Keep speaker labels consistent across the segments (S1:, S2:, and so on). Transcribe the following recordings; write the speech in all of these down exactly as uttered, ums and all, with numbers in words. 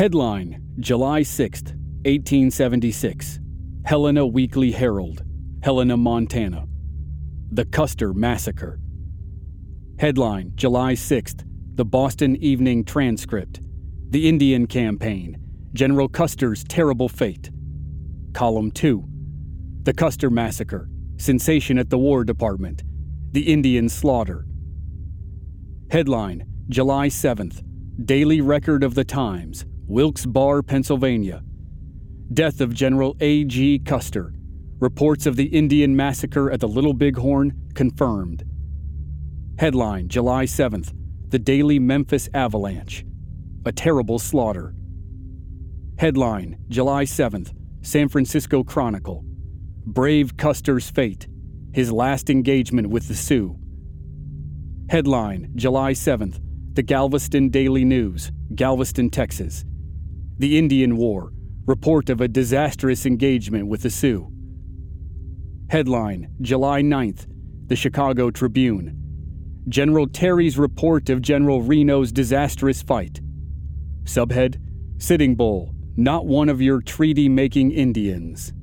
S1: Headline, July sixth, eighteen seventy-six. Helena Weekly Herald, Helena, Montana. The Custer Massacre. Headline, July sixth, The Boston Evening Transcript. The Indian Campaign, General Custer's Terrible Fate. Column two. The Custer Massacre, Sensation at the War Department. The Indian Slaughter. Headline, July seventh, Daily Record of the Times, Wilkes-Barre, Pennsylvania. Death of General A G Custer. Reports of the Indian Massacre at the Little Bighorn confirmed. Headline, July seventh, The Daily Memphis Avalanche. A terrible slaughter. Headline, July seventh, San Francisco Chronicle. Brave Custer's fate. His last engagement with the Sioux. Headline, July seventh, The Galveston Daily News, Galveston, Texas. The Indian War. Report of a disastrous engagement with the Sioux. Headline, July ninth, The Chicago Tribune. General Terry's report of General Reno's disastrous fight. Subhead, Sitting Bull, not one of your treaty-making Indians.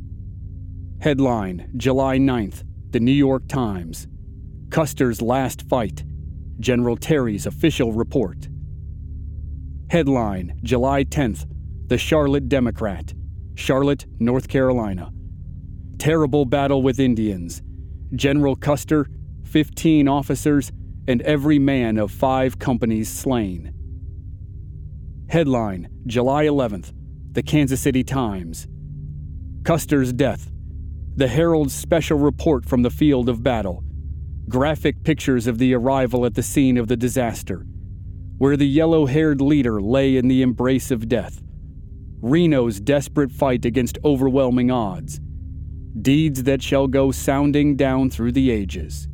S1: Headline, July ninth, The New York Times. Custer's last fight. General Terry's official report. Headline, July tenth, The Charlotte Democrat, Charlotte, North Carolina. Terrible battle with Indians. General Custer, fifteen officers, and every man of five companies slain. Headline, July eleventh, The Kansas City Times. Custer's death. The Herald's special report from the field of battle. Graphic pictures of the arrival at the scene of the disaster, where the yellow-haired leader lay in the embrace of death. Reno's desperate fight against overwhelming odds. Deeds that shall go sounding down through the ages.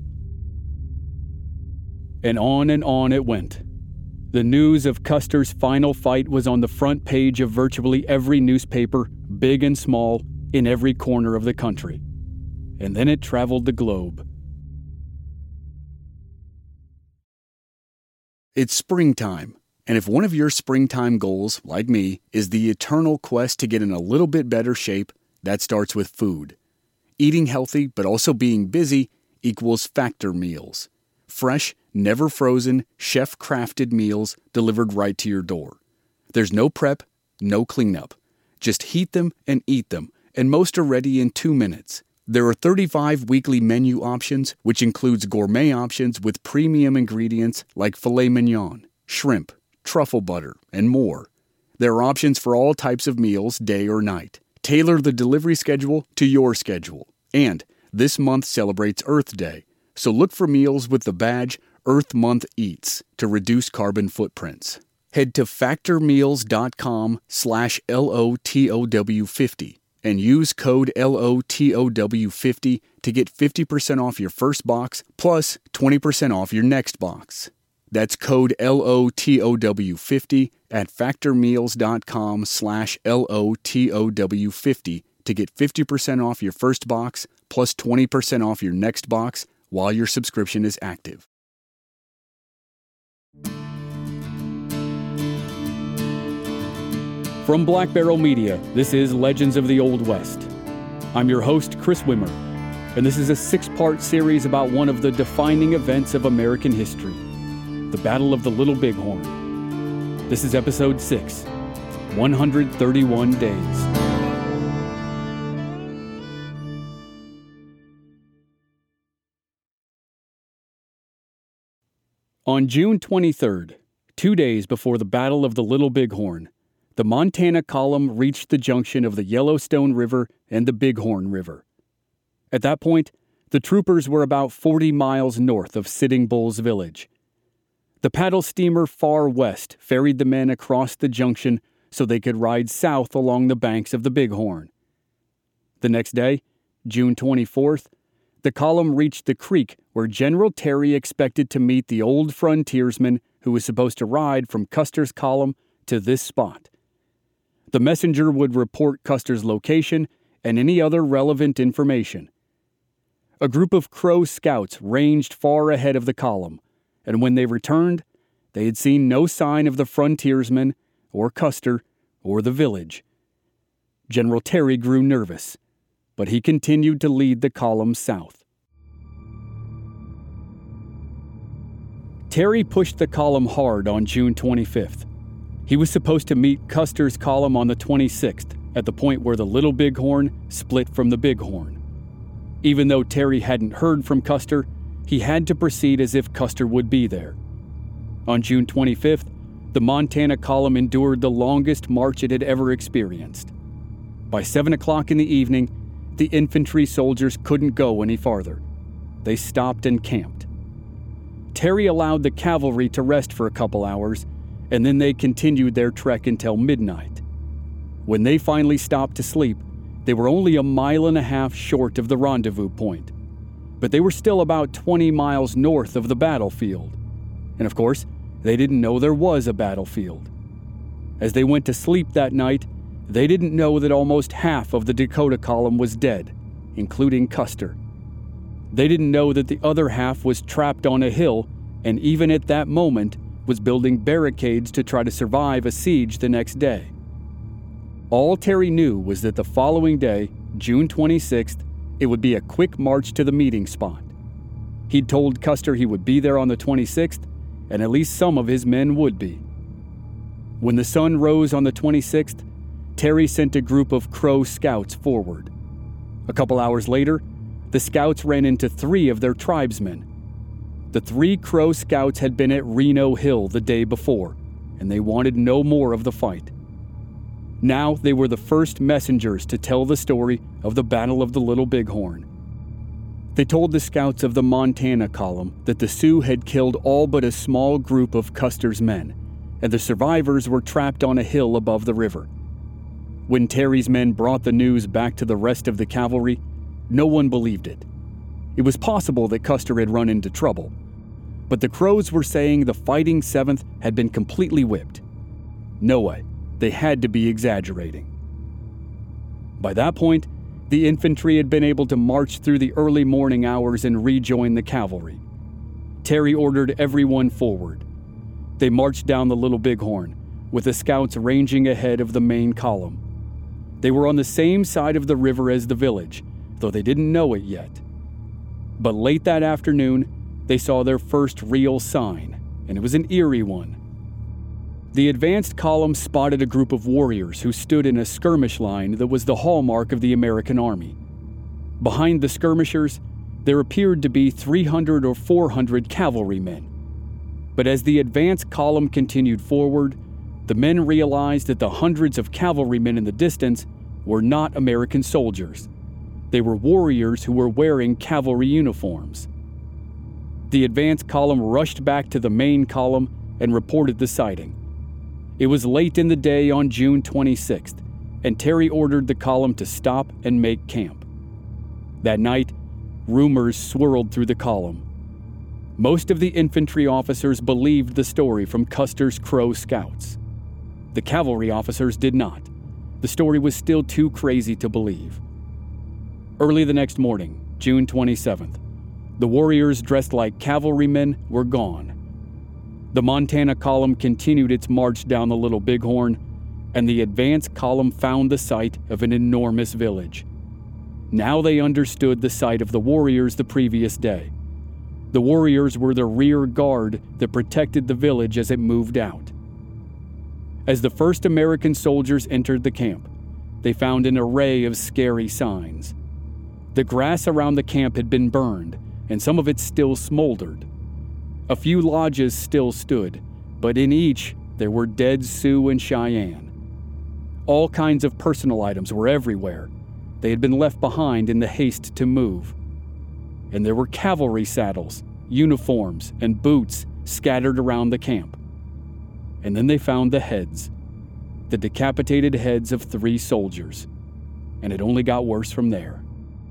S1: And on and on it went. The news of Custer's final fight was on the front page of virtually every newspaper, big and small, in every corner of the country. And then it traveled the globe. It's springtime, and if one of your springtime goals, like me, is the eternal quest to get in a little bit better shape, that starts with food. Eating healthy but also being busy equals Factor meals. Fresh, never frozen, chef-crafted meals delivered right to your door. There's no prep, no cleanup. Just heat them and eat them, and most are ready in two minutes. There are thirty-five weekly menu options, which includes gourmet options with premium ingredients like filet mignon, shrimp, truffle butter, and more. There are options for all types of meals, day or night. Tailor the delivery schedule to your schedule. And this month celebrates Earth Day, so look for meals with the badge Earth Month Eats to reduce carbon footprints. Head to factormeals.com slash LOTOW50 and use code L O T O W fifty to get fifty percent off your first box plus twenty percent off your next box. That's code L O T O W fifty at factormeals.com slash L O T O W fifty to get fifty percent off your first box plus twenty percent off your next box while your subscription is active. From Black Barrel Media, this is Legends of the Old West. I'm your host, Chris Wimmer, and this is a six-part series about one of the defining events of American history, the Battle of the Little Bighorn. This is episode six, one hundred thirty-one days. On June twenty-third, two days before the Battle of the Little Bighorn, the Montana column reached the junction of the Yellowstone River and the Bighorn River. At that point, the troopers were about forty miles north of Sitting Bull's village. The paddle steamer Far West ferried the men across the junction so they could ride south along the banks of the Bighorn. The next day, June twenty-fourth, the column reached the creek where General Terry expected to meet the old frontiersman who was supposed to ride from Custer's column to this spot. The messenger would report Custer's location and any other relevant information. A group of Crow scouts ranged far ahead of the column, and when they returned, they had seen no sign of the frontiersman, or Custer, or the village. General Terry grew nervous, but he continued to lead the column south. Terry pushed the column hard on June twenty-fifth. He was supposed to meet Custer's column on the twenty-sixth, at the point where the Little Bighorn split from the Bighorn. Even though Terry hadn't heard from Custer, he had to proceed as if Custer would be there. On June twenty-fifth, the Montana column endured the longest march it had ever experienced. By seven o'clock in the evening, the infantry soldiers couldn't go any farther. They stopped and camped. Terry allowed the cavalry to rest for a couple hours, and then they continued their trek until midnight. When they finally stopped to sleep, they were only a mile and a half short of the rendezvous point, but they were still about twenty miles north of the battlefield. And of course, they didn't know there was a battlefield. As they went to sleep that night, they didn't know that almost half of the Dakota column was dead, including Custer. They didn't know that the other half was trapped on a hill, and even at that moment was building barricades to try to survive a siege the next day. All Terry knew was that the following day, June twenty-sixth, it would be a quick march to the meeting spot. He'd told Custer he would be there on the twenty-sixth, and at least some of his men would be. When the sun rose on the twenty-sixth, Terry sent a group of Crow scouts forward. A couple hours later, the scouts ran into three of their tribesmen. The three Crow scouts had been at Reno Hill the day before, and they wanted no more of the fight. Now they were the first messengers to tell the story of the Battle of the Little Bighorn. They told the scouts of the Montana column that the Sioux had killed all but a small group of Custer's men, and the survivors were trapped on a hill above the river. When Terry's men brought the news back to the rest of the cavalry, no one believed it. It was possible that Custer had run into trouble, but the Crows were saying the Fighting Seventh had been completely whipped. No way, they had to be exaggerating. By that point, the infantry had been able to march through the early morning hours and rejoin the cavalry. Terry ordered everyone forward. They marched down the Little Bighorn, with the scouts ranging ahead of the main column. They were on the same side of the river as the village, though they didn't know it yet. But late that afternoon, they saw their first real sign, and it was an eerie one. The advanced column spotted a group of warriors who stood in a skirmish line that was the hallmark of the American army. Behind the skirmishers, there appeared to be three hundred or four hundred cavalrymen. But as the advance column continued forward, the men realized that the hundreds of cavalrymen in the distance were not American soldiers. They were warriors who were wearing cavalry uniforms. The advance column rushed back to the main column and reported the sighting. It was late in the day on June twenty-sixth, and Terry ordered the column to stop and make camp. That night, rumors swirled through the column. Most of the infantry officers believed the story from Custer's Crow scouts. The cavalry officers did not. The story was still too crazy to believe. Early the next morning, June twenty-seventh, the warriors dressed like cavalrymen were gone. The Montana column continued its march down the Little Bighorn, and the advance column found the site of an enormous village. Now they understood the site of the warriors the previous day. The warriors were the rear guard that protected the village as it moved out. As the first American soldiers entered the camp, they found an array of scary signs. The grass around the camp had been burned, and some of it still smoldered. A few lodges still stood, but in each there were dead Sioux and Cheyenne. All kinds of personal items were everywhere. They had been left behind in the haste to move. And there were cavalry saddles, uniforms, and boots scattered around the camp. And then they found the heads, the decapitated heads of three soldiers. And it only got worse from there.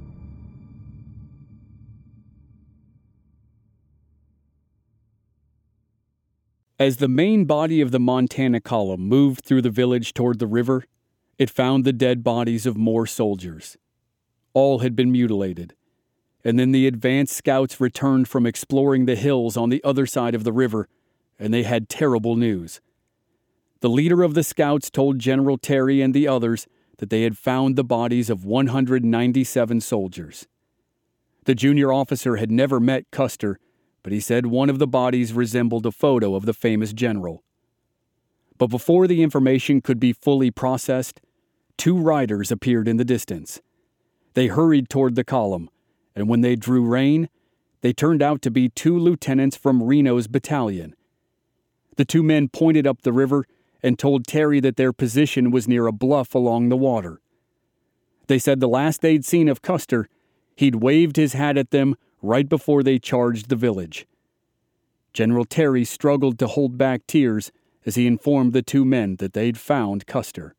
S1: As the main body of the Montana column moved through the village toward the river, it found the dead bodies of more soldiers. All had been mutilated, and then the advance scouts returned from exploring the hills on the other side of the river, and they had terrible news. The leader of the scouts told General Terry and the others that they had found the bodies of one hundred ninety-seven soldiers. The junior officer had never met Custer, but he said one of the bodies resembled a photo of the famous general. But before the information could be fully processed, two riders appeared in the distance. They hurried toward the column, and when they drew rein, they turned out to be two lieutenants from Reno's battalion. The two men pointed up the river and told Terry that their position was near a bluff along the water. They said the last they'd seen of Custer, he'd waved his hat at them right before they charged the village. General Terry struggled to hold back tears as he informed the two men that they'd found Custer.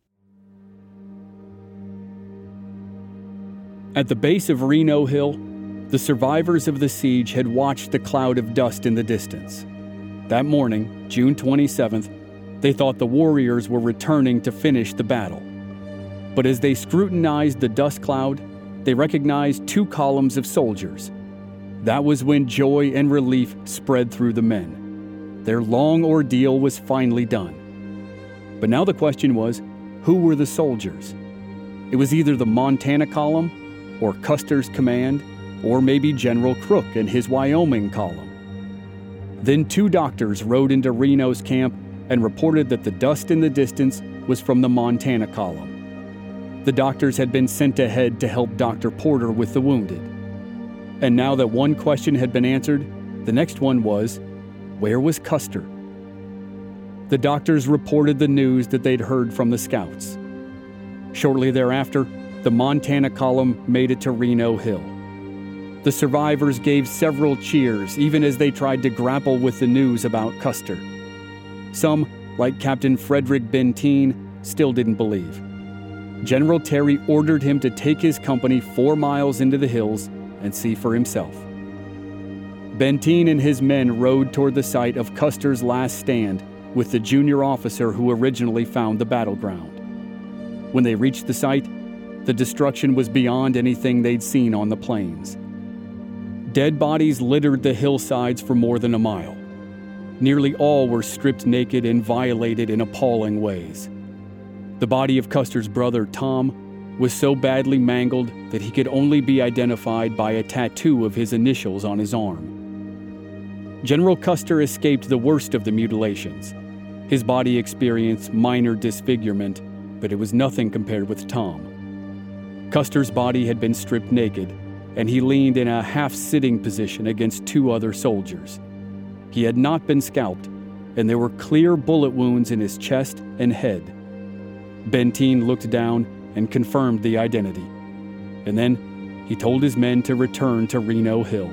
S1: At the base of Reno Hill, the survivors of the siege had watched the cloud of dust in the distance. That morning, June twenty-seventh, they thought the warriors were returning to finish the battle. But as they scrutinized the dust cloud, they recognized two columns of soldiers. That was when joy and relief spread through the men. Their long ordeal was finally done. But now the question was, who were the soldiers? It was either the Montana column, or Custer's command, or maybe General Crook and his Wyoming column. Then two doctors rode into Reno's camp and reported that the dust in the distance was from the Montana column. The doctors had been sent ahead to help Doctor Porter with the wounded. And now that one question had been answered, the next one was, where was Custer? The doctors reported the news that they'd heard from the scouts. Shortly thereafter, the Montana column made it to Reno Hill. The survivors gave several cheers even as they tried to grapple with the news about Custer. Some, like Captain Frederick Benteen, still didn't believe. General Terry ordered him to take his company four miles into the hills and see for himself. Benteen and his men rode toward the site of Custer's last stand with the junior officer who originally found the battleground. When they reached the site, the destruction was beyond anything they'd seen on the plains. Dead bodies littered the hillsides for more than a mile. Nearly all were stripped naked and violated in appalling ways. The body of Custer's brother, Tom, was so badly mangled that he could only be identified by a tattoo of his initials on his arm. General Custer escaped the worst of the mutilations. His body experienced minor disfigurement, but it was nothing compared with Tom. Custer's body had been stripped naked, and he leaned in a half-sitting position against two other soldiers. He had not been scalped, and there were clear bullet wounds in his chest and head. Benteen looked down and confirmed the identity. And then he told his men to return to Reno Hill.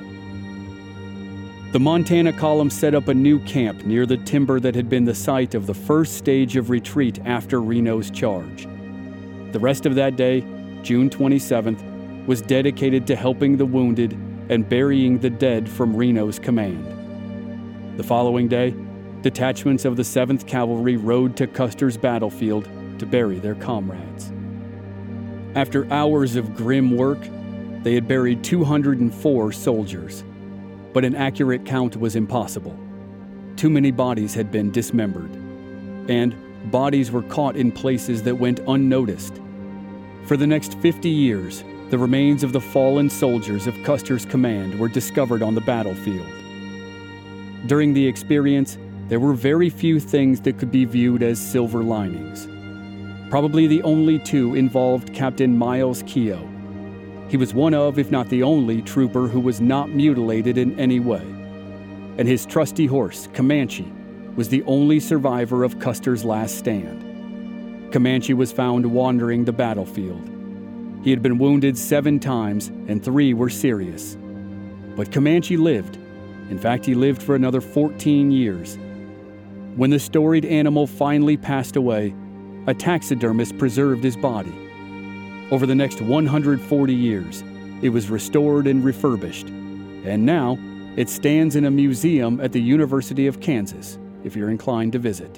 S1: The Montana column set up a new camp near the timber that had been the site of the first stage of retreat after Reno's charge. The rest of that day, June twenty-seventh, was dedicated to helping the wounded and burying the dead from Reno's command. The following day, detachments of the seventh Cavalry rode to Custer's battlefield to bury their comrades. After hours of grim work, they had buried two hundred four soldiers, but an accurate count was impossible. Too many bodies had been dismembered, and bodies were caught in places that went unnoticed. For the next fifty years, the remains of the fallen soldiers of Custer's command were discovered on the battlefield. During the experience, there were very few things that could be viewed as silver linings. Probably the only two involved Captain Miles Keogh. He was one of, if not the only, trooper who was not mutilated in any way. And his trusty horse, Comanche, was the only survivor of Custer's last stand. Comanche was found wandering the battlefield. He had been wounded seven times, and three were serious. But Comanche lived. In fact, he lived for another fourteen years. When the storied animal finally passed away, a taxidermist preserved his body. Over the next one hundred forty years, it was restored and refurbished, and now it stands in a museum at the University of Kansas, if you're inclined to visit.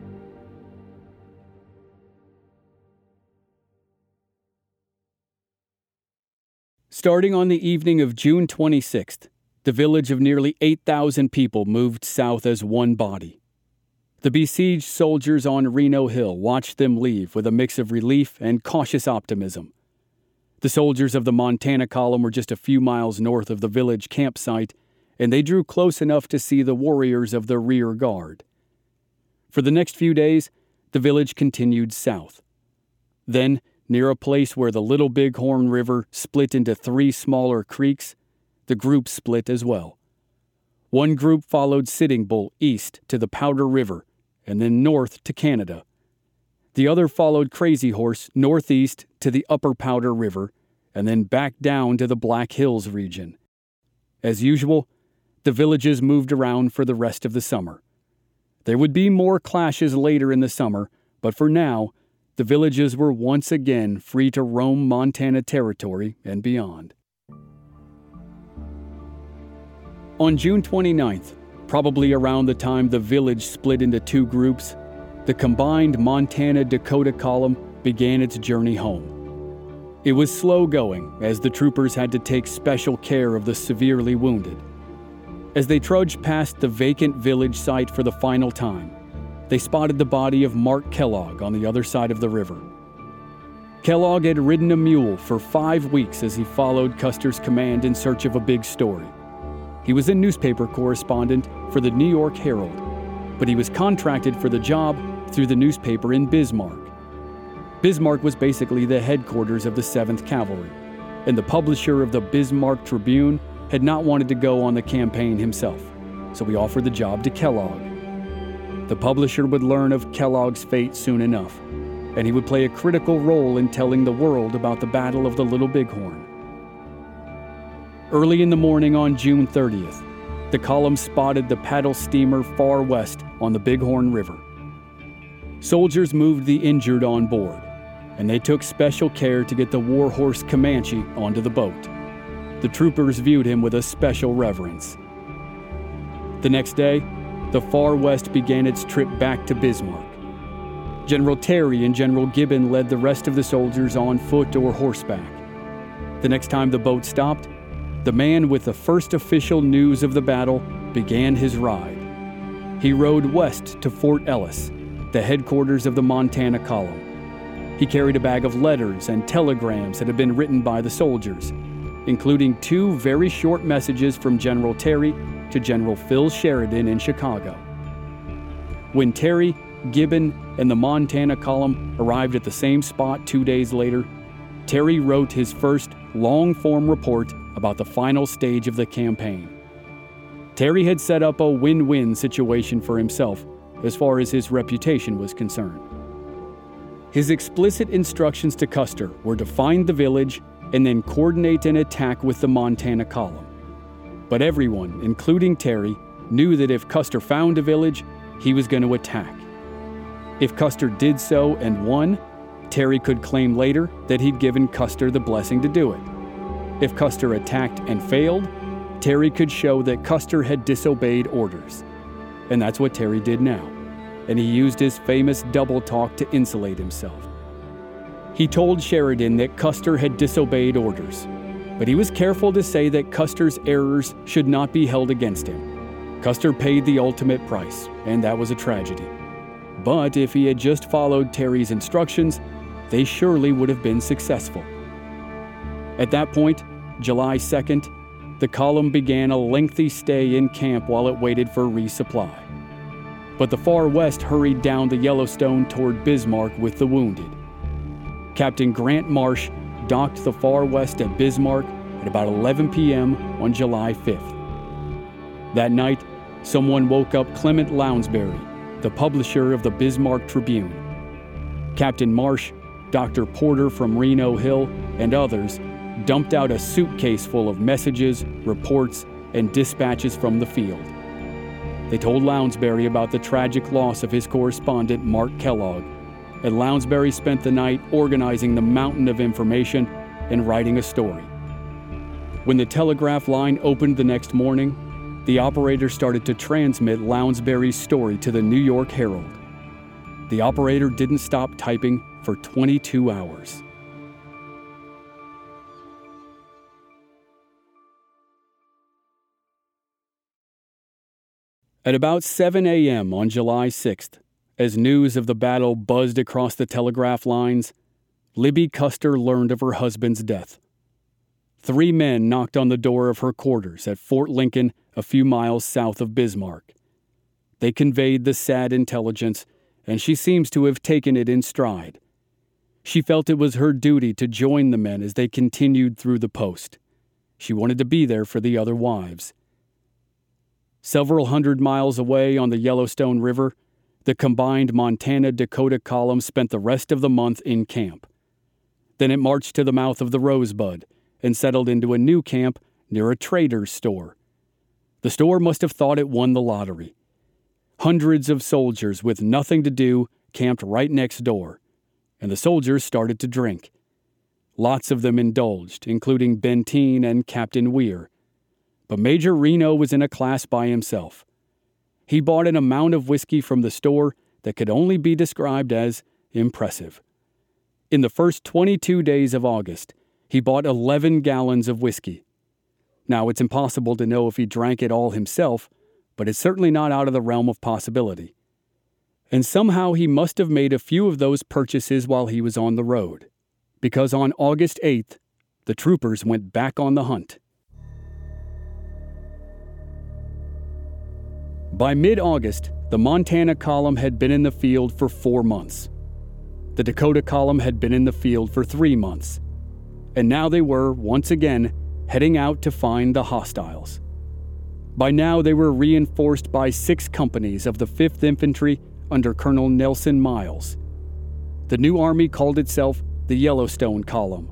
S1: Starting on the evening of June twenty-sixth, the village of nearly eight thousand people moved south as one body. The besieged soldiers on Reno Hill watched them leave with a mix of relief and cautious optimism. The soldiers of the Montana Column were just a few miles north of the village campsite, and they drew close enough to see the warriors of the rear guard. For the next few days, the village continued south. Then, near a place where the Little Bighorn River split into three smaller creeks, the group split as well. One group followed Sitting Bull east to the Powder River and then north to Canada. The other followed Crazy Horse northeast to the Upper Powder River and then back down to the Black Hills region. As usual, the villages moved around for the rest of the summer. There would be more clashes later in the summer, but for now, the villages were once again free to roam Montana territory and beyond. On June twenty-ninth, probably around the time the village split into two groups, the combined Montana-Dakota Column began its journey home. It was slow going, as the troopers had to take special care of the severely wounded. As they trudged past the vacant village site for the final time, they spotted the body of Mark Kellogg on the other side of the river. Kellogg had ridden a mule for five weeks as he followed Custer's command in search of a big story. He was a newspaper correspondent for the New York Herald, but he was contracted for the job through the newspaper in Bismarck. Bismarck was basically the headquarters of the seventh Cavalry, and the publisher of the Bismarck Tribune had not wanted to go on the campaign himself, so he offered the job to Kellogg. The publisher would learn of Kellogg's fate soon enough, and he would play a critical role in telling the world about the Battle of the Little Bighorn. Early in the morning on June thirtieth, the column spotted the paddle steamer Far West on the Bighorn River. Soldiers moved the injured on board, and they took special care to get the warhorse Comanche onto the boat. The troopers viewed him with a special reverence. The next day, the Far West began its trip back to Bismarck. General Terry and General Gibbon led the rest of the soldiers on foot or horseback. The next time the boat stopped, the man with the first official news of the battle began his ride. He rode west to Fort Ellis, the headquarters of the Montana Column. He carried a bag of letters and telegrams that had been written by the soldiers, including two very short messages from General Terry to General Phil Sheridan in Chicago. When Terry, Gibbon, and the Montana Column arrived at the same spot two days later, Terry wrote his first long-form report about the final stage of the campaign. Terry had set up a win-win situation for himself as far as his reputation was concerned. His explicit instructions to Custer were to find the village and then coordinate an attack with the Montana Column. But everyone, including Terry, knew that if Custer found a village, he was going to attack. If Custer did so and won, Terry could claim later that he'd given Custer the blessing to do it. If Custer attacked and failed, Terry could show that Custer had disobeyed orders. And that's what Terry did now, and he used his famous double talk to insulate himself. He told Sheridan that Custer had disobeyed orders, but he was careful to say that Custer's errors should not be held against him. Custer paid the ultimate price, and that was a tragedy. But if he had just followed Terry's instructions, they surely would have been successful. At that point, July second, the column began a lengthy stay in camp while it waited for resupply. But the Far West hurried down the Yellowstone toward Bismarck with the wounded. Captain Grant Marsh docked the Far West at Bismarck at about eleven p.m. on July fifth. That night, someone woke up Clement Lounsbury, the publisher of the Bismarck Tribune. Captain Marsh, Doctor Porter from Reno Hill, and others dumped out a suitcase full of messages, reports, and dispatches from the field. They told Lounsbury about the tragic loss of his correspondent, Mark Kellogg, and Lounsbury spent the night organizing the mountain of information and writing a story. When the telegraph line opened the next morning, the operator started to transmit Lounsbury's story to the New York Herald. The operator didn't stop typing for twenty-two hours. At about seven a.m. on July sixth, as news of the battle buzzed across the telegraph lines, Libby Custer learned of her husband's death. Three men knocked on the door of her quarters at Fort Lincoln, a few miles south of Bismarck. They conveyed the sad intelligence, and she seems to have taken it in stride. She felt it was her duty to join the men as they continued through the post. She wanted to be there for the other wives. Several hundred miles away on the Yellowstone River, the combined Montana-Dakota column spent the rest of the month in camp. Then it marched to the mouth of the Rosebud and settled into a new camp near a trader's store. The store must have thought it won the lottery. Hundreds of soldiers with nothing to do camped right next door, and the soldiers started to drink. Lots of them indulged, including Benteen and Captain Weir. But Major Reno was in a class by himself. He bought an amount of whiskey from the store that could only be described as impressive. In the first twenty-two days of August, he bought eleven gallons of whiskey. Now, it's impossible to know if he drank it all himself, but it's certainly not out of the realm of possibility. And somehow he must have made a few of those purchases while he was on the road, because on August eighth, the troopers went back on the hunt. By mid-August, the Montana column had been in the field for four months. The Dakota column had been in the field for three months. And now they were, once again, heading out to find the hostiles. By now they were reinforced by six companies of the fifth Infantry under Colonel Nelson Miles. The new army called itself the Yellowstone Column.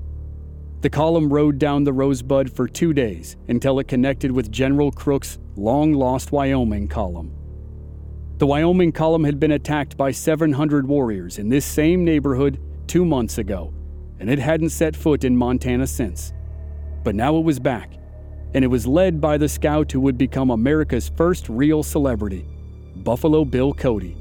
S1: The column rode down the Rosebud for two days until it connected with General Crook's long-lost Wyoming Column. The Wyoming Column had been attacked by seven hundred warriors in this same neighborhood two months ago, and it hadn't set foot in Montana since. But now it was back, and it was led by the scout who would become America's first real celebrity, Buffalo Bill Cody.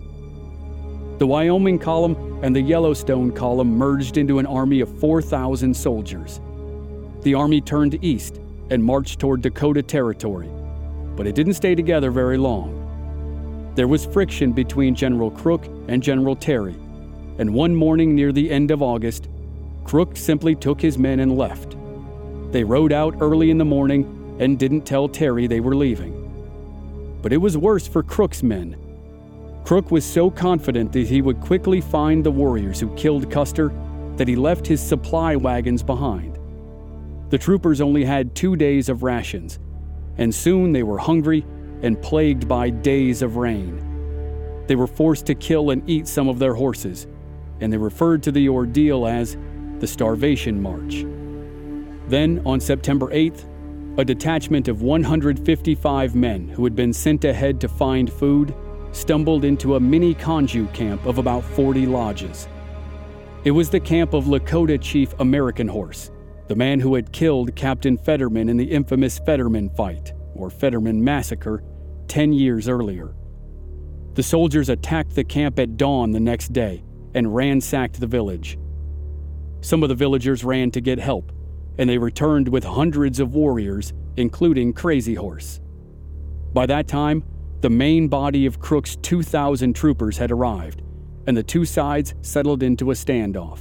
S1: The Wyoming Column and the Yellowstone Column merged into an army of four thousand soldiers. The army turned east and marched toward Dakota Territory, but it didn't stay together very long. There was friction between General Crook and General Terry, and one morning near the end of August, Crook simply took his men and left. They rode out early in the morning and didn't tell Terry they were leaving. But it was worse for Crook's men. Crook was so confident that he would quickly find the warriors who killed Custer that he left his supply wagons behind. The troopers only had two days of rations, and soon they were hungry and plagued by days of rain. They were forced to kill and eat some of their horses, and they referred to the ordeal as the Starvation March. Then, on September eighth, a detachment of one hundred fifty-five men who had been sent ahead to find food stumbled into a mini Conju camp of about forty lodges. It was the camp of Lakota Chief American Horse, the man who had killed Captain Fetterman in the infamous Fetterman Fight, or Fetterman Massacre, ten years earlier. The soldiers attacked the camp at dawn the next day and ransacked the village. Some of the villagers ran to get help, and they returned with hundreds of warriors, including Crazy Horse. By that time, the main body of Crook's two thousand troopers had arrived, and the two sides settled into a standoff.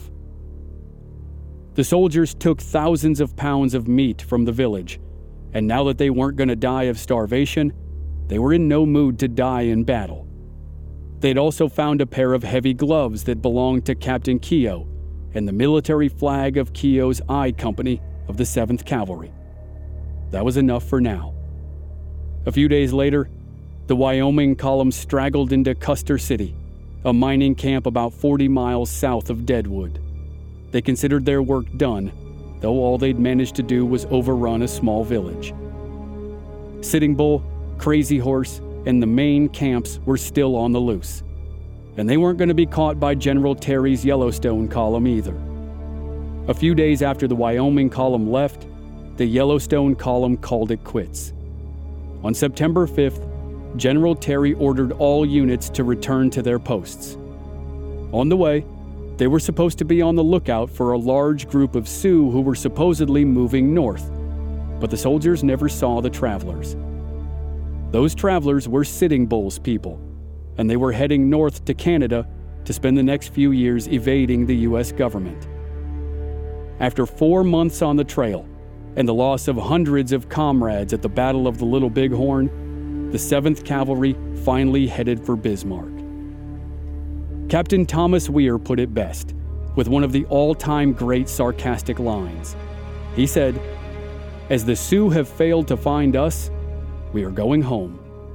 S1: The soldiers took thousands of pounds of meat from the village, and now that they weren't going to die of starvation, they were in no mood to die in battle. They'd also found a pair of heavy gloves that belonged to Captain Keogh and the military flag of Keogh's I Company of the seventh Cavalry. That was enough for now. A few days later, the Wyoming column straggled into Custer City, a mining camp about forty miles south of Deadwood. They considered their work done, though all they'd managed to do was overrun a small village. Sitting Bull, Crazy Horse, and the main camps were still on the loose, and they weren't going to be caught by General Terry's Yellowstone column either. A few days after the Wyoming column left, the Yellowstone column called it quits. On September fifth, General Terry ordered all units to return to their posts. On the way, they were supposed to be on the lookout for a large group of Sioux who were supposedly moving north, but the soldiers never saw the travelers. Those travelers were Sitting Bull's people, and they were heading north to Canada to spend the next few years evading the U S government. After four months on the trail and the loss of hundreds of comrades at the Battle of the Little Bighorn, the seventh Cavalry finally headed for Bismarck. Captain Thomas Weir put it best, with one of the all-time great sarcastic lines. He said, "As the Sioux have failed to find us, we are going home."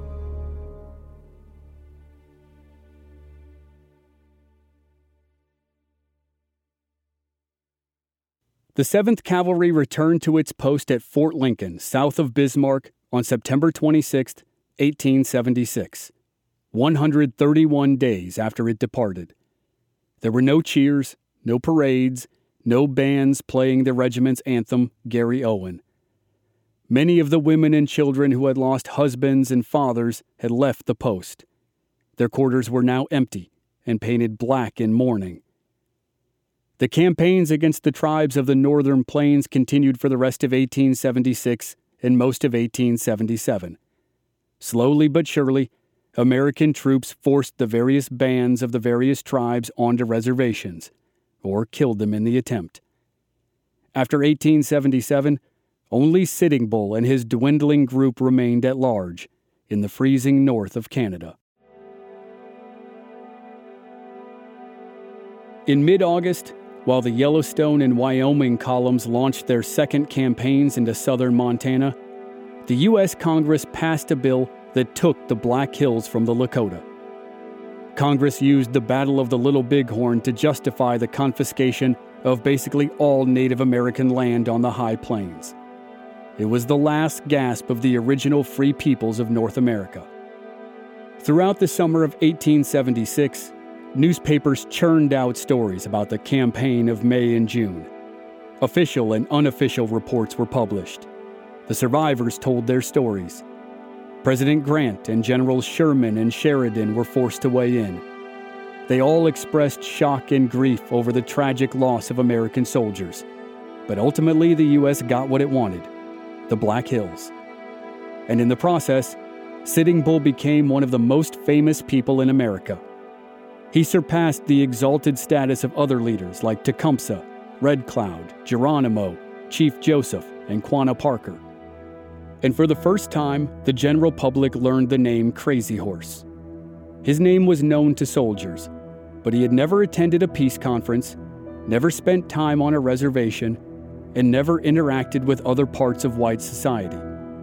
S1: The seventh Cavalry returned to its post at Fort Lincoln, south of Bismarck, on September twenty-sixth, eighteen seventy-six, one hundred thirty-one days after it departed. There were no cheers, no parades, no bands playing the regiment's anthem, Gary Owen. Many of the women and children who had lost husbands and fathers had left the post. Their quarters were now empty and painted black in mourning. The campaigns against the tribes of the Northern Plains continued for the rest of eighteen seventy-six and most of eighteen seventy-seven. Slowly but surely, American troops forced the various bands of the various tribes onto reservations, or killed them in the attempt. After eighteen seventy-seven, only Sitting Bull and his dwindling group remained at large in the freezing north of Canada. In mid-August, while the Yellowstone and Wyoming columns launched their second campaigns into southern Montana, the U S Congress passed a bill that took the Black Hills from the Lakota. Congress used the Battle of the Little Bighorn to justify the confiscation of basically all Native American land on the High Plains. It was the last gasp of the original free peoples of North America. Throughout the summer of eighteen seventy-six, newspapers churned out stories about the campaign of May and June. Official and unofficial reports were published. The survivors told their stories. President Grant and Generals Sherman and Sheridan were forced to weigh in. They all expressed shock and grief over the tragic loss of American soldiers. But ultimately, the U S got what it wanted: the Black Hills. And in the process, Sitting Bull became one of the most famous people in America. He surpassed the exalted status of other leaders like Tecumseh, Red Cloud, Geronimo, Chief Joseph, and Quanah Parker. And for the first time, the general public learned the name Crazy Horse. His name was known to soldiers, but he had never attended a peace conference, never spent time on a reservation, and never interacted with other parts of white society.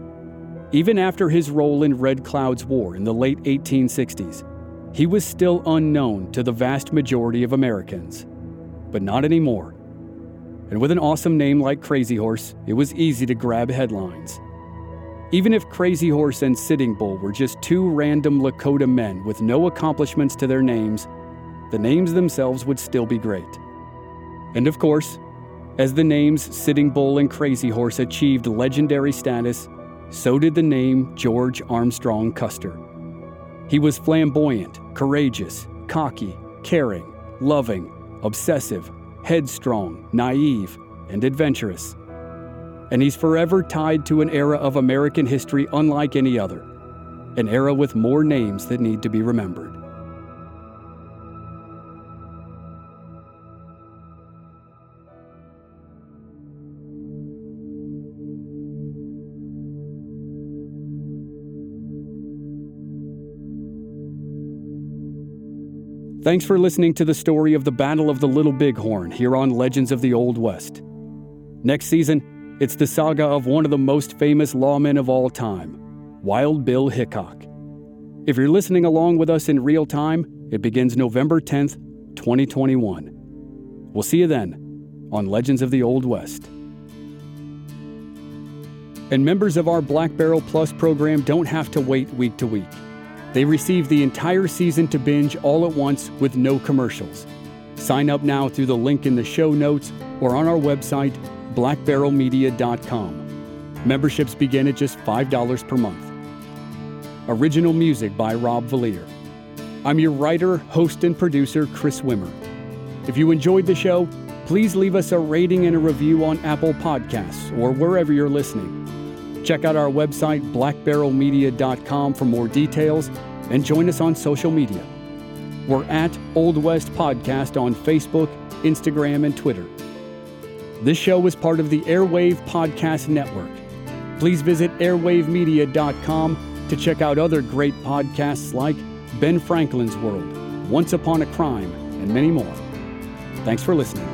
S1: Even after his role in Red Cloud's War in the late eighteen sixties, he was still unknown to the vast majority of Americans. But not anymore. And with an awesome name like Crazy Horse, it was easy to grab headlines. Even if Crazy Horse and Sitting Bull were just two random Lakota men with no accomplishments to their names, the names themselves would still be great. And of course, as the names Sitting Bull and Crazy Horse achieved legendary status, so did the name George Armstrong Custer. He was flamboyant, courageous, cocky, caring, loving, obsessive, headstrong, naive, and adventurous. And he's forever tied to an era of American history unlike any other, an era with more names that need to be remembered. Thanks for listening to the story of the Battle of the Little Bighorn here on Legends of the Old West. Next season, it's the saga of one of the most famous lawmen of all time, Wild Bill Hickok. If you're listening along with us in real time, it begins November tenth, twenty twenty-one. We'll see you then on Legends of the Old West. And members of our Black Barrel Plus program don't have to wait week to week. They receive the entire season to binge all at once with no commercials. Sign up now through the link in the show notes or on our website, black barrel media dot com. Memberships begin at just five dollars per month. Original music by Rob Valier. I'm your writer, host, and producer, Chris Wimmer. If you enjoyed the show, please leave us a rating and a review on Apple Podcasts or wherever you're listening. Check out our website, black barrel media dot com, for more details, and join us on social media. We're at Old West Podcast on Facebook, Instagram, and Twitter. This show is part of the Airwave Podcast Network. Please visit airwave media dot com to check out other great podcasts like Ben Franklin's World, Once Upon a Crime, and many more. Thanks for listening.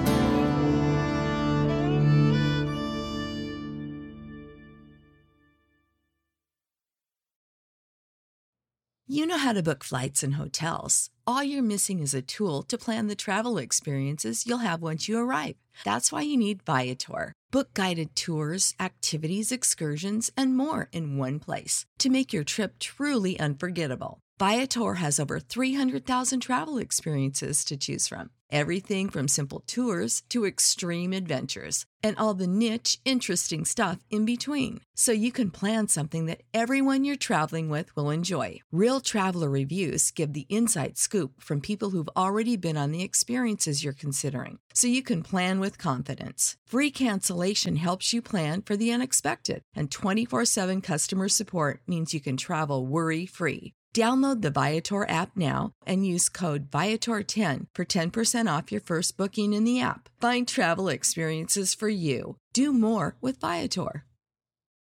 S2: You know how to book flights and hotels. All you're missing is a tool to plan the travel experiences you'll have once you arrive. That's why you need Viator. Book guided tours, activities, excursions, and more in one place to make your trip truly unforgettable. Viator has over three hundred thousand travel experiences to choose from. Everything from simple tours to extreme adventures and all the niche, interesting stuff in between. So you can plan something that everyone you're traveling with will enjoy. Real traveler reviews give the inside scoop from people who've already been on the experiences you're considering. So you can plan with confidence. Free cancellation helps you plan for the unexpected. And twenty-four seven customer support means you can travel worry-free. Download the Viator app now and use code Viator ten for ten percent off your first booking in the app. Find travel experiences for you. Do more with Viator.